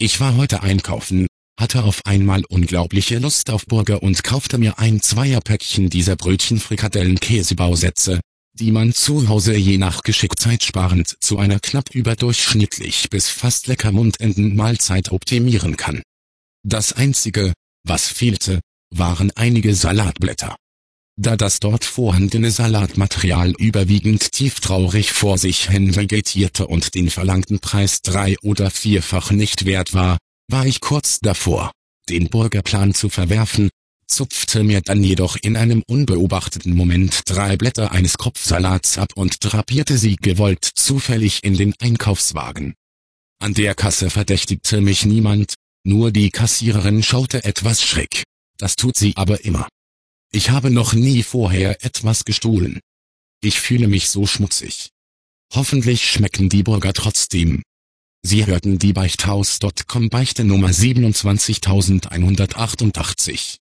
Ich war heute einkaufen, hatte auf einmal unglaubliche Lust auf Burger und kaufte mir ein Zweierpäckchen dieser Brötchen-Frikadellen-Käsebausätze, die man zu Hause je nach Geschick zeitsparend zu einer knapp überdurchschnittlich bis fast lecker mundenden Mahlzeit optimieren kann. Das Einzige, was fehlte, waren einige Salatblätter. Da das dort vorhandene Salatmaterial überwiegend tieftraurig vor sich hin vegetierte und den verlangten Preis 3- oder 4-fach nicht wert war, war ich kurz davor, den Burgerplan zu verwerfen, zupfte mir dann jedoch in einem unbeobachteten Moment 3 Blätter eines Kopfsalats ab und drapierte sie gewollt zufällig in den Einkaufswagen. An der Kasse verdächtigte mich niemand, nur die Kassiererin schaute etwas schräg. Das tut sie aber immer. Ich habe noch nie vorher etwas gestohlen. Ich fühle mich so schmutzig. Hoffentlich schmecken die Burger trotzdem. Sie hörten die Beichthaus.com Beichte Nummer 27188.